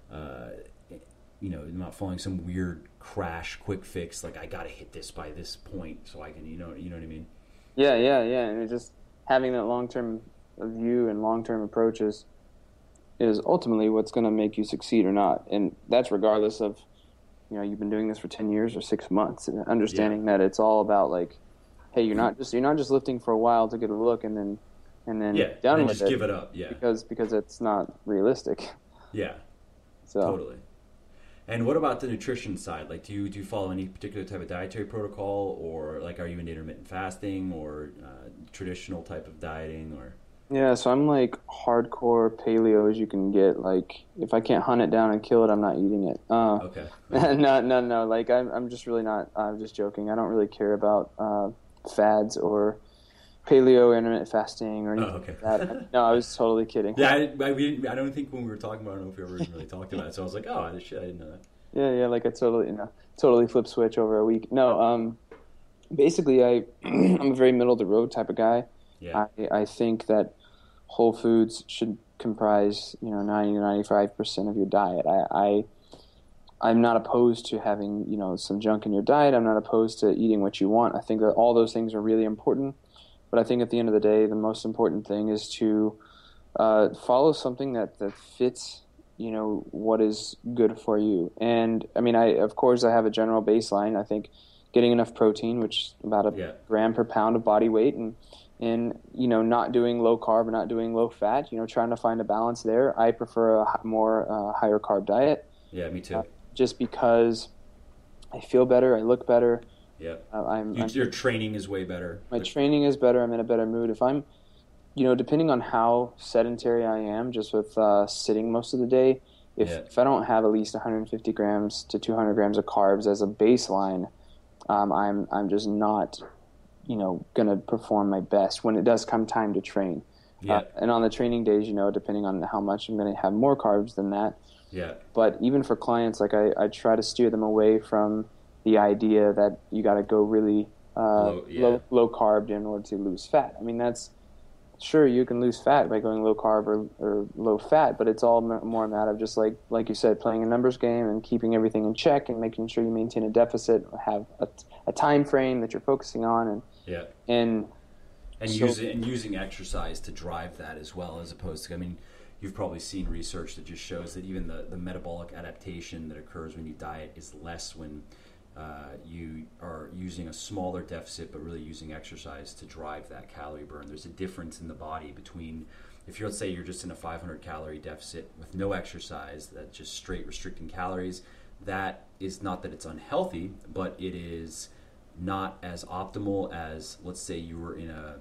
not following some weird crash quick fix. Like, I got to hit this by this point so I can, you know what I mean? Yeah. And it's just having that long-term view and long-term approaches is ultimately what's going to make you succeed or not. And that's regardless of, you've been doing this for 10 years or 6 months, and understanding that it's all about like, hey, you're not just lifting for a while to get a look and then done with just it. Give it up. Yeah. Because it's not realistic. Yeah. So totally. And what about the nutrition side? Like, do you follow any particular type of dietary protocol, or like, are you into intermittent fasting or traditional type of dieting, or? Yeah, so I'm like hardcore paleo as you can get. Like, if I can't hunt it down and kill it, I'm not eating it. Okay. No. Like, I'm just really not. I'm just joking. I don't really care about fads or paleo intermittent fasting or anything like that. No, I was totally kidding. Yeah, I don't think when we were talking about it, I don't know if we ever really talked about it. So I was like, oh, shit, I didn't know that. Yeah, like I totally flip switch over a week. No, basically I'm a very middle of the road type of guy. Yeah. I think that whole foods should comprise 90 to 95% of your diet. I'm not opposed to having some junk in your diet. I'm not opposed to eating what you want. I think that all those things are really important. But I think at the end of the day, the most important thing is to follow something that fits what is good for you. And I mean, of course I have a general baseline. I think getting enough protein, which is about a gram per pound of body weight, and not doing low carb or not doing low fat, trying to find a balance there. I prefer a more higher carb diet. Yeah, me too. Just because I feel better, I look better. Yeah. Your training is way better. My training is better. I'm in a better mood. If I'm, depending on how sedentary I am, just with sitting most of the day, if I don't have at least 150 grams to 200 grams of carbs as a baseline, I'm just not, going to perform my best when it does come time to train. Yeah. And on the training days, depending on how much I'm going to have more carbs than that. Yeah. But even for clients, like I try to steer them away from the idea that you got to go really low carb in order to lose fat. I mean, that's sure you can lose fat by going low carb or low fat, but it's all more a matter of just like you said, playing a numbers game and keeping everything in check and making sure you maintain a deficit, have a time frame that you're focusing on, and using exercise to drive that as well, as opposed to, I mean, you've probably seen research that just shows that even the metabolic adaptation that occurs when you diet is less when you are using a smaller deficit, but really using exercise to drive that calorie burn. There's a difference in the body between, if let's say you're just in a 500 calorie deficit with no exercise, that's just straight restricting calories. That is not that it's unhealthy, but it is not as optimal as, let's say you were in a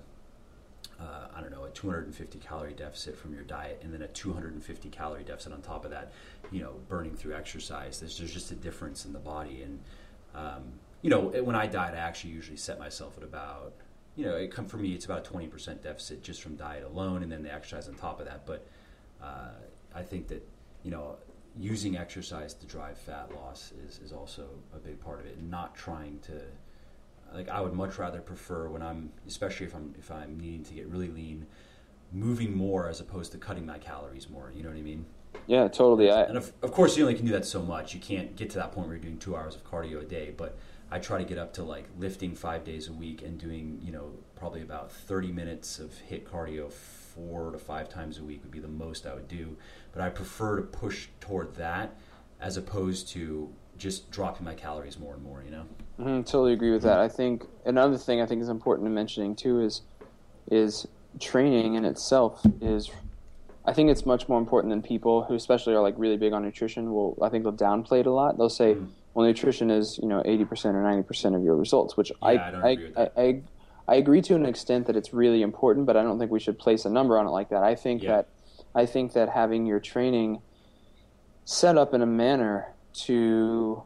250 calorie deficit from your diet, and then a 250 calorie deficit on top of that, burning through exercise. There's just a difference in the body. And, when I diet, I actually usually set myself at about, for me, it's about a 20% deficit just from diet alone, and then the exercise on top of that. But I think that, using exercise to drive fat loss is also a big part of it, and not trying to, I would much rather prefer especially if I'm needing to get really lean, moving more as opposed to cutting my calories more. You know what I mean? Yeah, totally. And of course, you only can do that so much. You can't get to that point where you're doing 2 hours of cardio a day. But I try to get up to lifting 5 days a week and doing, probably about 30 minutes of HIIT cardio 4 to 5 times a week would be the most I would do. But I prefer to push toward that as opposed to just dropping my calories more and more, Totally agree with that. I think another thing I think is important to mentioning too is training in itself is, I think it's much more important than people who especially are really big on nutrition I think they'll downplay it a lot. They'll say, well, nutrition is 80% or 90% of your results, which I don't agree with that. I agree to an extent that it's really important, but I don't think we should place a number on it like that. I think that having your training set up in a manner to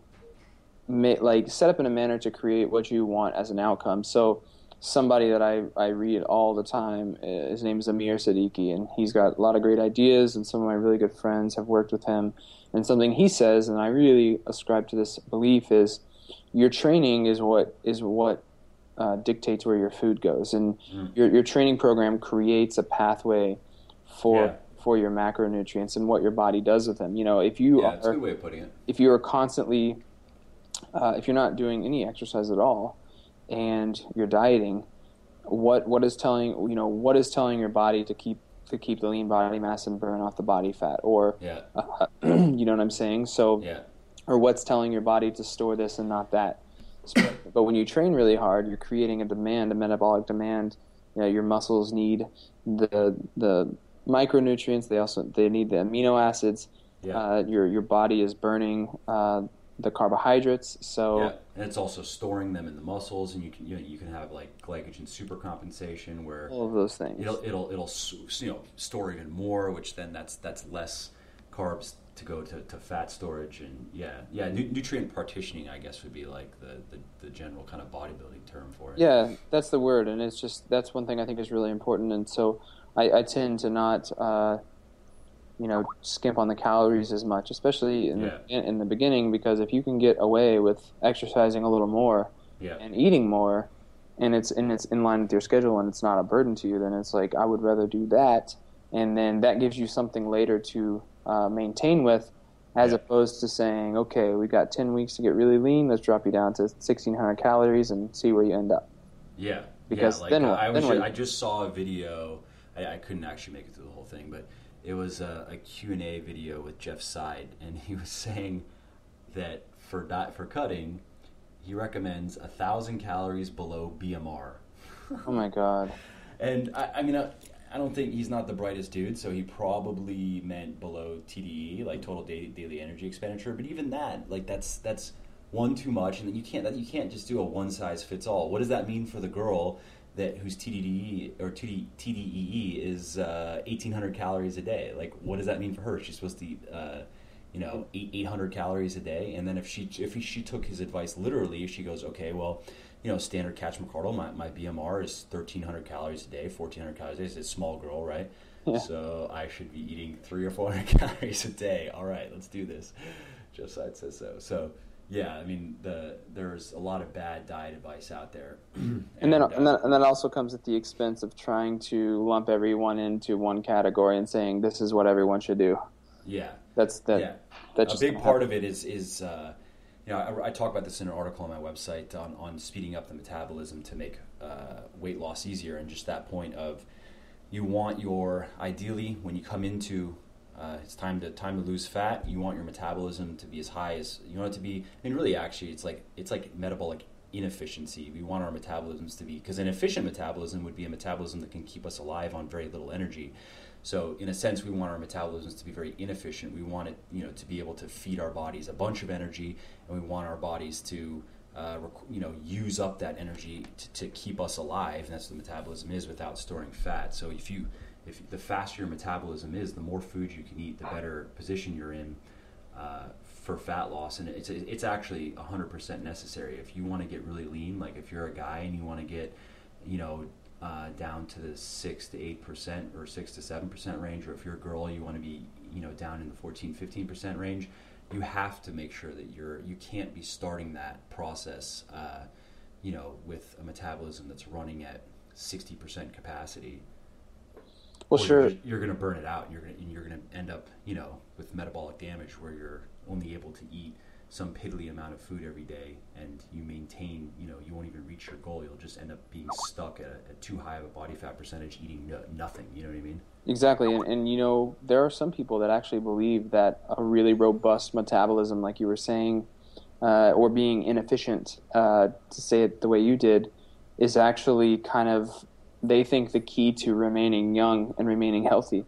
create what you want as an outcome. So somebody that I read all the time, his name is Amir Siddiqui, and he's got a lot of great ideas, and some of my really good friends have worked with him. And something he says, and I really ascribe to this belief, is your training is what dictates where your food goes, and your training program creates a pathway for your macronutrients and what your body does with them. If you that's a good way of putting it. If you are constantly, if you're not doing any exercise at all, and you're dieting, what is telling your body to keep the lean body mass and burn off the body fat, or you know what I'm saying? So, or what's telling your body to store this and not that? But when you train really hard, you're creating a metabolic demand. Your muscles need the micronutrients. They need the amino acids. Your body is burning the carbohydrates. So and it's also storing them in the muscles, and you can have glycogen supercompensation, where all of those things it'll store even more, which then that's less carbs to go to fat storage. And nutrient partitioning, I guess, would be the general kind of bodybuilding term for it. Yeah, that's the word, and it's just, that's one thing I think is really important. And so I tend to not skimp on the calories as much, especially in the beginning, because if you can get away with exercising a little more and eating more, and it's in line with your schedule and it's not a burden to you, then it's I would rather do that and then that gives you something later to maintain with, as opposed to saying, okay, we've got 10 weeks to get really lean, let's drop you down to 1,600 calories and see where you end up. Yeah. Because like then what? I just saw a video. I couldn't actually make it through the whole thing, but it was a Q&A video with Jeff Seid, and he was saying that for cutting, he recommends 1,000 calories below BMR. Oh my God. And I mean, I don't think he's not the brightest dude, so he probably meant below TDE, like total daily energy expenditure. But even that, like that's one too much, and you can't just do a one size fits all. What does that mean for the girl whose TDE or TDEE is 1,800 calories a day? Like, what does that mean for her? She's supposed to eat 800 calories a day, and then if she took his advice literally, she goes, okay, well, standard Catch McCardle, my BMR is 1,300 calories a day, 1,400 calories a day. It's a small girl, right? Yeah. So I should be eating 300 or 400 calories a day. All right, let's do this. Jeff Seid says so. So yeah, I mean, there's a lot of bad diet advice out there, and that also comes at the expense of trying to lump everyone into one category and saying this is what everyone should do. Yeah, that's a big part of it is I talk about this in an article on my website on speeding up the metabolism to make weight loss easier, and just that point of you want ideally when you come into it's time to lose fat, you want your metabolism to be as high as you want it to be. I mean, really, actually, it's like metabolic inefficiency. We want our metabolisms to be, because an efficient metabolism would be a metabolism that can keep us alive on very little energy. So in a sense, we want our metabolisms to be very inefficient. We want it, to be able to feed our bodies a bunch of energy, and we want our bodies to, use up that energy to keep us alive. And that's what metabolism is, without storing fat. So if the faster your metabolism is, the more food you can eat, the better position you're in for fat loss. And it's actually 100% necessary if you want to get really lean. Like if you're a guy and you want to get, down to the 6 to 8% or 6 to 7% range, or if you're a girl, you want to be, down in the 14-15% range, you have to make sure that you can't be starting that process, with a metabolism that's running at 60% capacity. Well, sure. You're going to burn it out, and you're going to end up, with metabolic damage where you're only able to eat some piddly amount of food every day, and you maintain, you won't even reach your goal. You'll just end up being stuck at too high of a body fat percentage, eating nothing. You know what I mean? Exactly. And there are some people that actually believe that a really robust metabolism, like you were saying, or being inefficient, to say it the way you did, is actually kind of, they think, the key to remaining young and remaining healthy,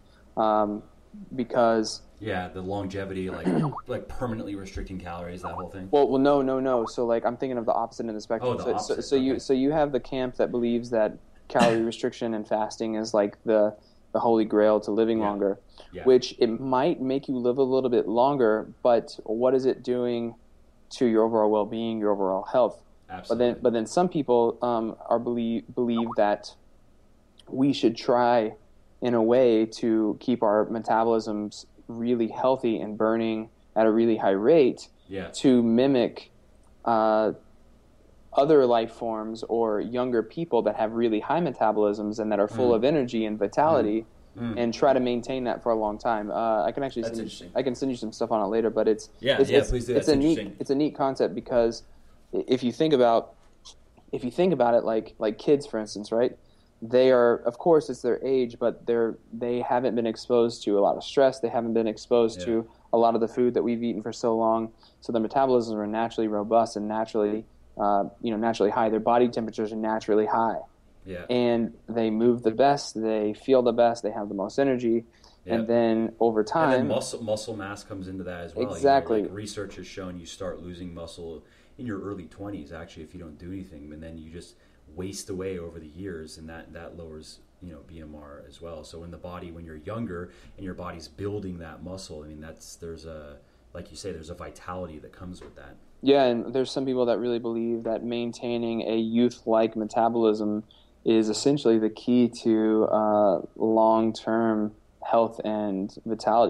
because... Yeah, the longevity, like permanently restricting calories, that whole thing. Well, no. So, like, I'm thinking of the opposite end of the spectrum. Oh, the opposite. So you have the camp that believes that calorie restriction and fasting is like the holy grail to living longer, which it might make you live a little bit longer, but what is it doing to your overall well-being, your overall health? Absolutely. But then some people believe that we should try in a way to keep our metabolisms really healthy and burning at a really high rate, to mimic other life forms or younger people that have really high metabolisms and that are full of energy and vitality, and try to maintain that for a long time. I can actually send you some stuff on it later, but please do. It's a neat concept, because if you think about it, like kids, for instance, right? They are, of course, it's their age, but they haven't been exposed to a lot of stress. They haven't been exposed to a lot of the food that we've eaten for so long. So their metabolisms are naturally robust and naturally high. Their body temperatures are naturally high. Yeah. And they move the best. They feel the best. They have the most energy. Yeah. And then over time, and then muscle mass comes into that as well. Exactly. Research has shown you start losing muscle in your early 20s, actually, if you don't do anything, and then you just waste away over the years, and that lowers BMR as well. So when you're younger and your body's building that muscle, I mean, there's a vitality that comes with that. Yeah, and there's some people that really believe that maintaining a youth-like metabolism is essentially the key to long-term health and vitality.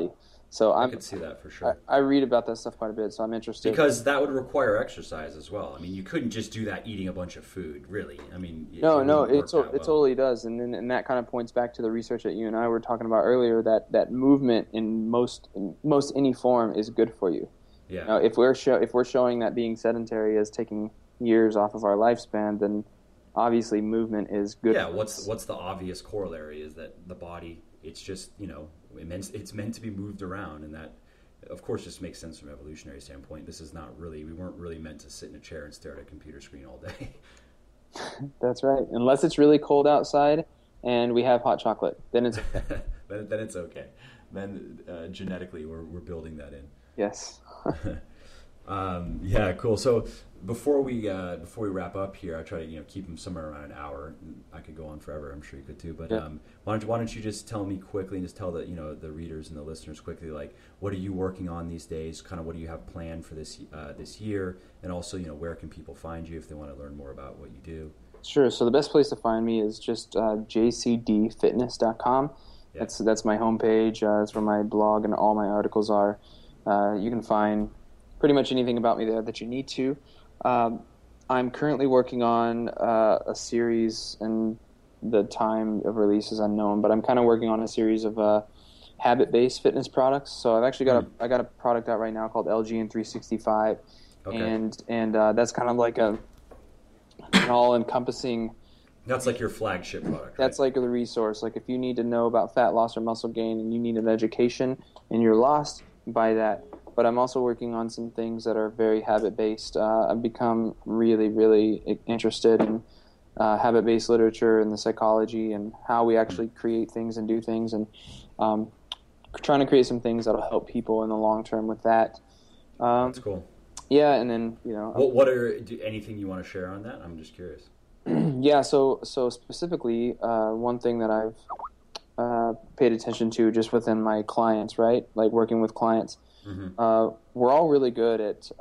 So I could see that for sure. I read about that stuff quite a bit, so I'm interested. Because that would require exercise as well. I mean, you couldn't just do that eating a bunch of food, really. I mean, No, it totally does, and that kind of points back to the research that you and I were talking about earlier. That movement in most any form is good for you. Yeah. Now, if we're showing that being sedentary is taking years off of our lifespan, then obviously movement is good. Yeah. What's the obvious corollary is that the body, it's just it's meant to be moved around, and that, of course, just makes sense from an evolutionary standpoint. This is not really, we weren't really meant to sit in a chair and stare at a computer screen all day. That's right. Unless it's really cold outside and we have hot chocolate, then it's okay. then it's okay. Then genetically, we're building that in. Yes. Yeah, cool. So before we wrap up here, I try to keep them somewhere around an hour. I could go on forever. I'm sure you could too. But yeah. Why don't you just tell me quickly and just tell the readers and the listeners quickly, like, what are you working on these days? Kind of what do you have planned for this year, and also where can people find you if they want to learn more about what you do? Sure. So the best place to find me is just jcdfitness.com. Yeah. That's my homepage. That's where my blog and all my articles are. You can find pretty much anything about me there that you need to. I'm currently working on a series, and the time of release is unknown, but I'm kind of working on a series of habit-based fitness products. So I've actually got a product out right now called LGN 365, okay. and that's kind of like an all-encompassing. That's like your flagship product. Right? That's like the resource. Like if you need to know about fat loss or muscle gain, and you need an education, and you're lost, buy that. But I'm also working on some things that are very habit-based. I've become really, really interested in habit-based literature and the psychology and how we actually create things and do things, and trying to create some things that'll help people in the long term with that. That's cool. Yeah, and then anything you want to share on that? I'm just curious. Yeah, so specifically, one thing that I've paid attention to just within my clients, right? Like working with clients. Mm-hmm. We're all really good at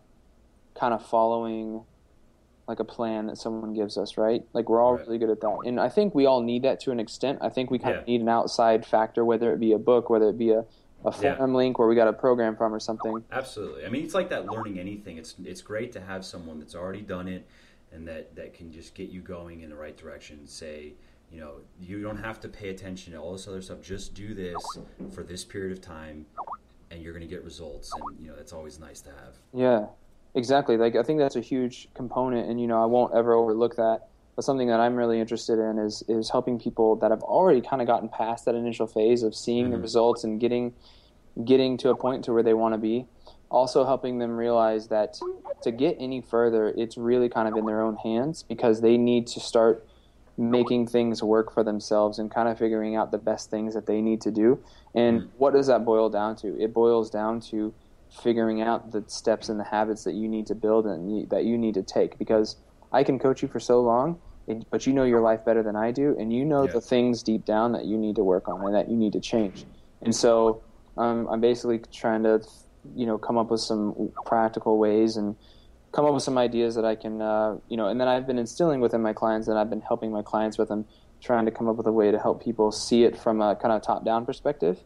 kind of following like a plan that someone gives us, right? Like we're all really good at that. And I think we all need that to an extent. I think we kind of need an outside factor, whether it be a book, whether it be a forum link where we got a program from or something. Absolutely. I mean, it's like that learning anything. It's great to have someone that's already done it and that can just get you going in the right direction. Say, you don't have to pay attention to all this other stuff. Just do this for this period of time, and you're going to get results, and that's always nice to have. Yeah, exactly. Like I think that's a huge component, and I won't ever overlook that. But something that I'm really interested in is helping people that have already kind of gotten past that initial phase of seeing the results and getting to a point to where they want to be. Also helping them realize that to get any further, it's really kind of in their own hands, because they need to start making things work for themselves and kind of figuring out the best things that they need to do. And what does that boil down to? It boils down to figuring out the steps and the habits that you need to build and that you need to take, because I can coach you for so long, but you know your life better than I do, and you know the things deep down that you need to work on and that you need to change. And so I'm basically trying to come up with some practical ways and come up with some ideas that I can, and then I've been instilling within my clients, and I've been helping my clients with them, trying to come up with a way to help people see it from a kind of top-down perspective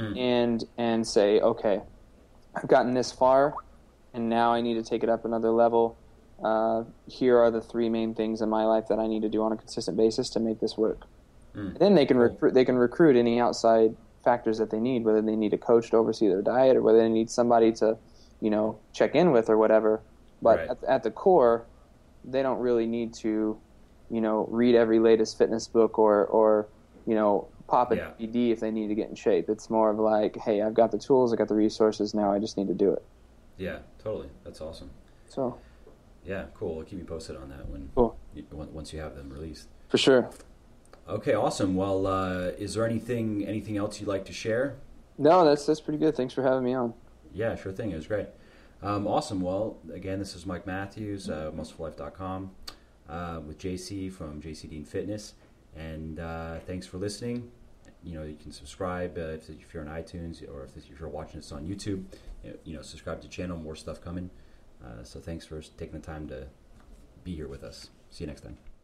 and say, okay, I've gotten this far, and now I need to take it up another level. Here are the three main things in my life that I need to do on a consistent basis to make this work. And then they can recruit any outside factors that they need, whether they need a coach to oversee their diet or whether they need somebody to, check in with or whatever. But at the core, they don't really need to, read every latest fitness book or pop a DVD if they need to get in shape. It's more of like, hey, I've got the tools, I got the resources, now I just need to do it. Yeah, totally. That's awesome. So. Yeah, cool. Keep me posted on that once you have them released. For sure. Okay, awesome. Well, is there anything else you'd like to share? No, that's pretty good. Thanks for having me on. Yeah, sure thing. It was great. Awesome. Well, again, this is Mike Matthews, MuscleForLife.com, with JC from JC Dean Fitness, and thanks for listening. You can subscribe if you're on iTunes, or if you're watching this on YouTube. Subscribe to the channel. More stuff coming. So thanks for taking the time to be here with us. See you next time.